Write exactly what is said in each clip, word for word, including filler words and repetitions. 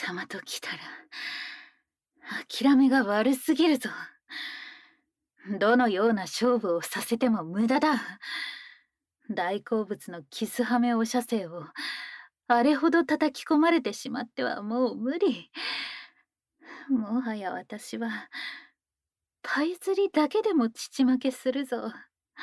様と来たら諦めが悪すぎるぞ。どのような勝負をさせても無駄だ。大好物のキスハメお射精をあれほど叩き込まれてしまってはもう無理。もはや私はパイ釣りだけでも乳負けするぞ。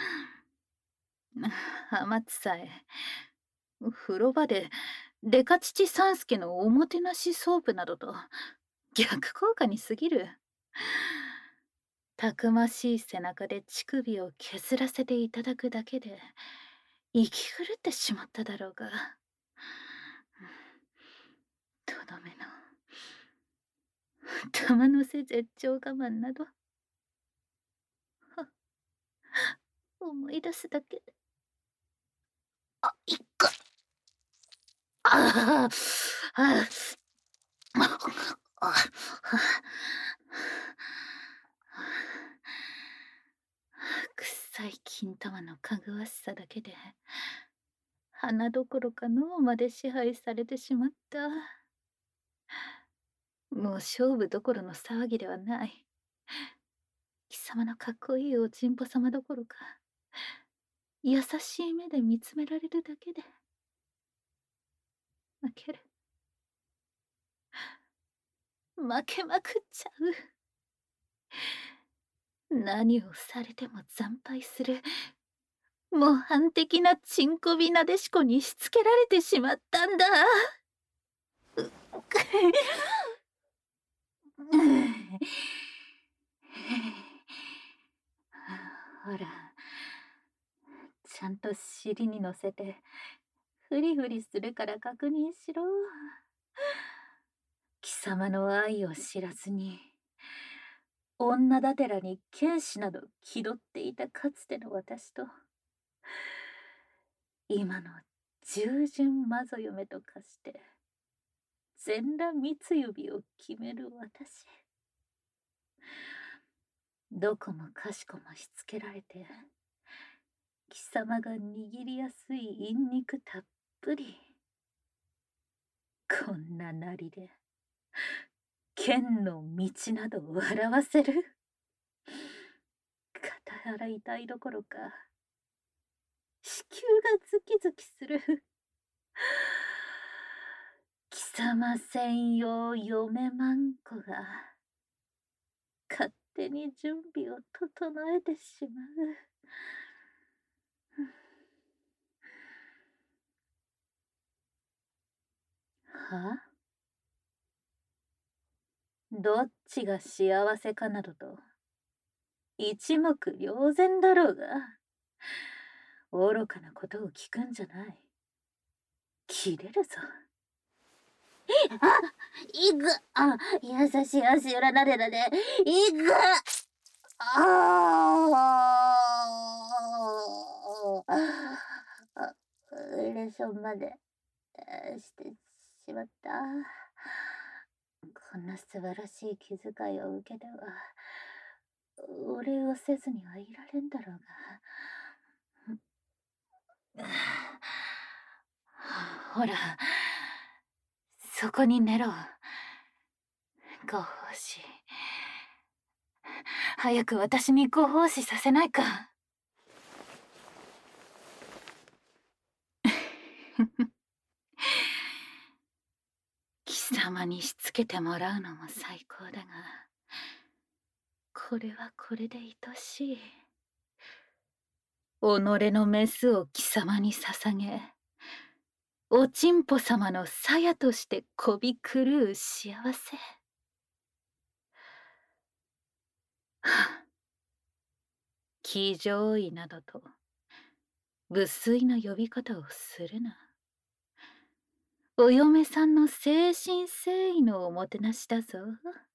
天津さえ風呂場でデカ乳三助のおもてなしソープなどと逆効果に過ぎる。たくましい背中で乳首を削らせていただくだけで生き狂ってしまっただろうが。とどめの玉の背絶頂我慢など思い出すだけで。あ、いっく。ああ、ああ、臭い金玉のかぐわしさだけで鼻どころか脳まで支配されてしまった。もう勝負どころの騒ぎではない。貴様のかっこいいおちんぽ様どころか優しい目で見つめられるだけで負ける。負けまくっちゃう。何をされても惨敗する模範的なチンコビなでしこにしつけられてしまったんだ。ほら、ちゃんと尻に乗せてフリフリするから確認しろ。貴様の愛を知らずに女だてらに剣士など気取っていたかつての私と今の従順魔女嫁と化して全裸三つ指を決める私。どこもかしこもしつけられて貴様が握りやすい陰肉たっぷり。こんななりで剣の道など笑わせる。片腹痛いどころか子宮がズキズキする。貴様専用嫁まんこが勝手に準備を整えてしまう。は？どっちが幸せかなどと一目瞭然だろうが、愚かなことを聞くんじゃない。切れるぞ。あ、いぐ、あ、優しい足裏なでなで、いぐ、ああ、レションまでしてしまった。こんな素晴らしい気遣いを受けてはお礼をせずにはいられんだろうが。ほら、そこに寝ろ。ご奉仕。早く私にご奉仕させないか。貴様にしつけてもらうのも最高だが、これはこれで愛しい。己のメスを貴様に捧げ、おちんぽ様の鞘としてこび狂う幸せ。騎乗位などと無粋な呼び方をするな。お嫁さんの誠心誠意のおもてなしだぞ。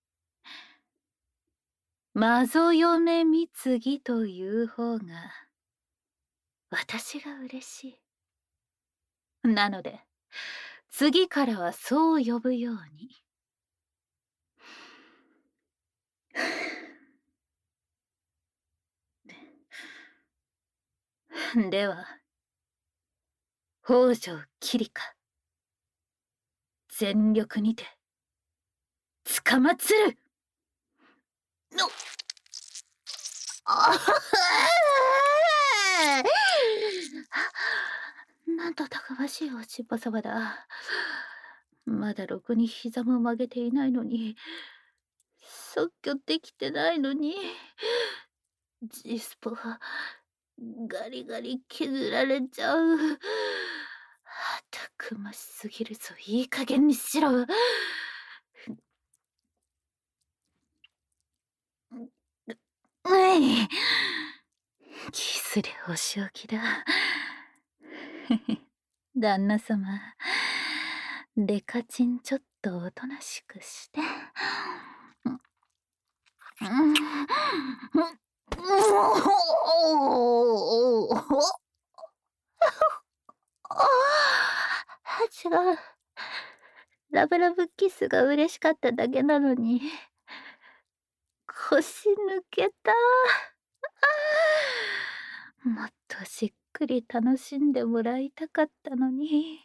魔女嫁貢ぎという方が私が嬉しい。なので次からはそう呼ぶように。では北条桐香、全力にて捕まつる。のあなんとたくましいおちんぽ様だ。まだろくに膝も曲げていないのに、即居できてないのに、ジスポはガリガリ削られちゃう。たくましすぎるぞ、いい加減にしろ。うい、キスでお仕置きだ。旦那様、デカチンちょっとおとなしくして。違う。ラブラブキスが嬉しかっただけなのに、腰抜けた。もっとしっくり楽しんでもらいたかったのに。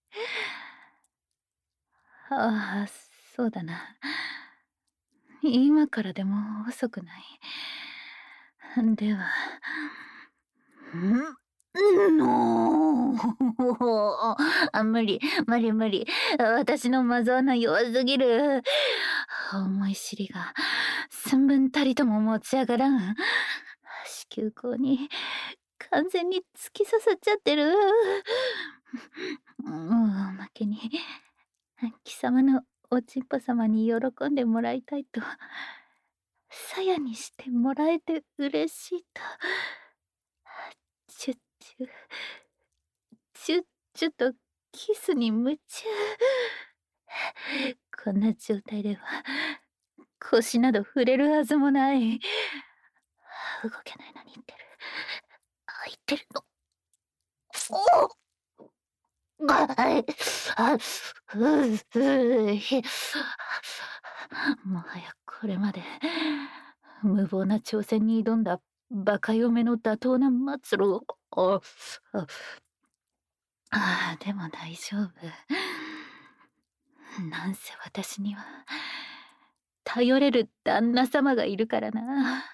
ああ、そうだな。今からでも遅くない。では、んのあ、無理、無理無理。私のマゾーナ弱すぎる。思い知りが寸分たりとも持ち上がらん。子宮口に完全に突き刺さっちゃってる。もうおまけに貴様のおちんぽ様に喜んでもらいたいと、鞘にしてもらえて嬉しいと、チュッチュチュッチュとキスに夢中。こんな状態では腰など触れるはずもない。動けないのに言ってる。あ、言ってるの。おおあ、あ、ううもはやこれまで無謀な挑戦に挑んだバカ嫁の妥当な末路を。ああああ、でも大丈夫。なんせ私には頼れる旦那様がいるからな。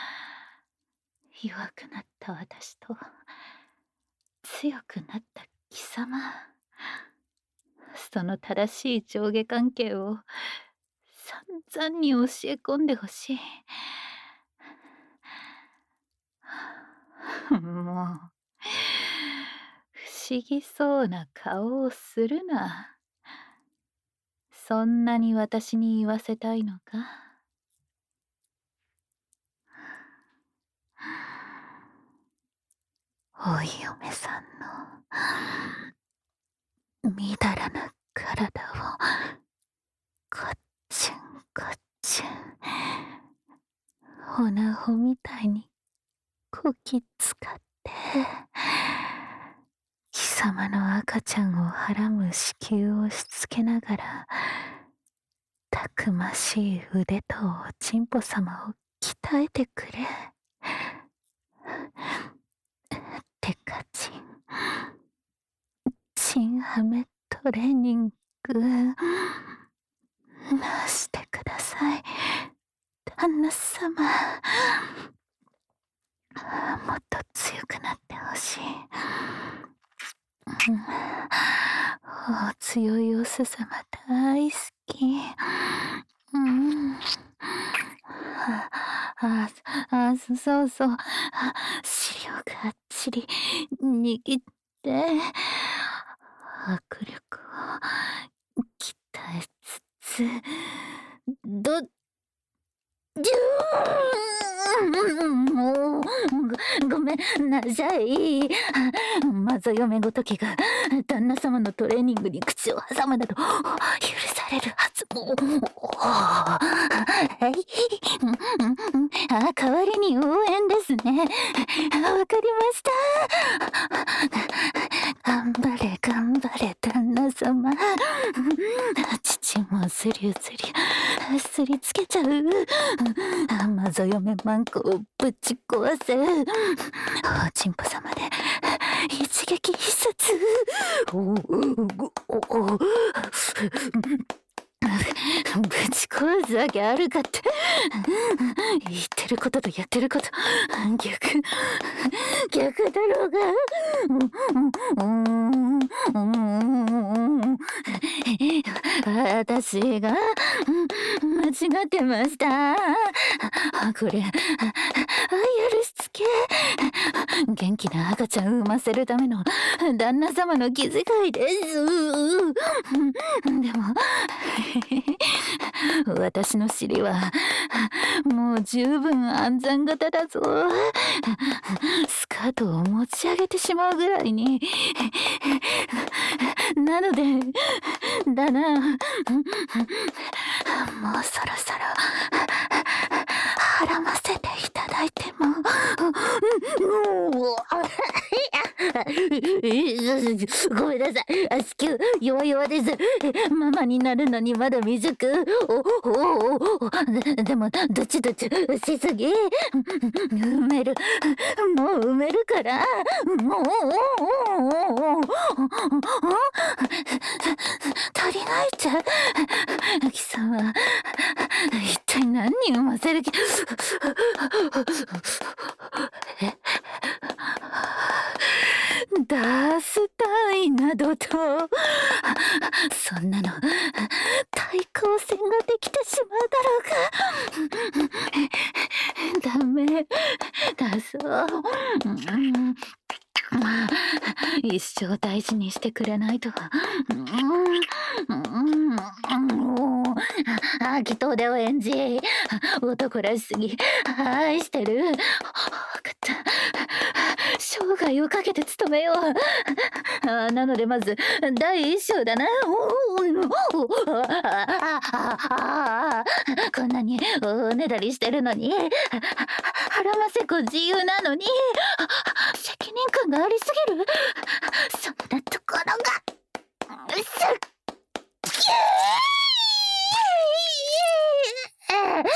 弱くなった私と強くなった貴様、その正しい上下関係を散々に教え込んでほしい。もう不思議そうな顔をするな。そんなに私に言わせたいのか。お嫁さんのみだらな体をこっちゅんこっちゅん、おなほみたいにこき使って貴様の赤ちゃんをはらむ子宮をしつけながら、たくましい腕とおちんぽ様を鍛えてくれ。てかちんチンハメトレーニングなしてください、旦那様。もっと強くなってほしい。お強いおす様大好き。うん。ああ、あ、そうそう。尻をがっちり握って、握力を鍛えつつ、ど、じゅーんもう、ご、ごめんなさい。まず嫁ごときが旦那様のトレーニングに口を挟むなど許されるはずも。はい。あ、代わりに応援ですね。わかりました。頑張れ頑張れ旦那様。父もスリュスリュすりつけちゃう。まず嫁マンコをぶち壊せ。おちんぽ様で一撃必殺。おおおおぶち壊すわけあるかって。言ってることとやってること逆逆だろうが。うんうん私が間違ってました。これ許しつけ。元気な赤ちゃん産ませるための旦那様の気遣いです。でも私の尻はもう十分安産型だぞ。スカートを持ち上げてしまうぐらいに。なのでだな、もうそろそろはらませていただいても。ごめんなさい、子宮弱々です。ママになるのにまだ未熟。おおおでもどちどちしすぎ。埋める、もう埋めるから。もう足りないじゃん。貴様一体何人産ませる気。えダースタイなどと、そんなの対抗戦ができてしまうだろうが。ダメだぞ。一生大事にしてくれないと。秋遠出を演じ、男らしすぎ愛してる。分かった、生涯をかけて務めよう。あなのでまず第一章だな。こんなにおねだりしてるのに、はらませこ自由なのに責任感がありすぎる。そんなところがすっげー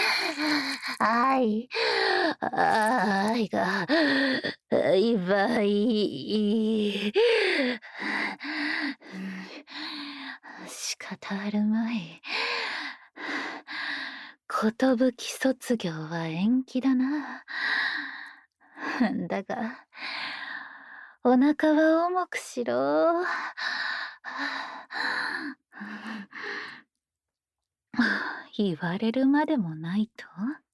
愛愛がいっぱい。仕方あるまい。寿卒業は延期だな。だがお腹は重くしろ。言われるまでもないと。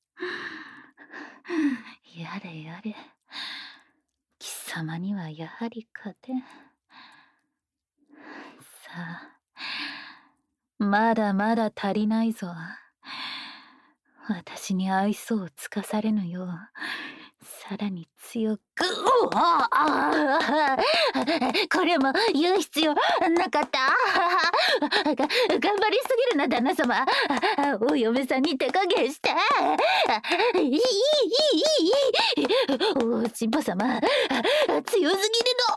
やれやれ、貴様にはやはり勝てん。さあ、まだまだ足りないぞ。私に愛想をつかされぬよう、さらに強く。これも言う必要なかった。が頑張りすぎるな旦那様。お嫁さんに手加減して。いいいいいいいい。おしんぽ様強すぎるの。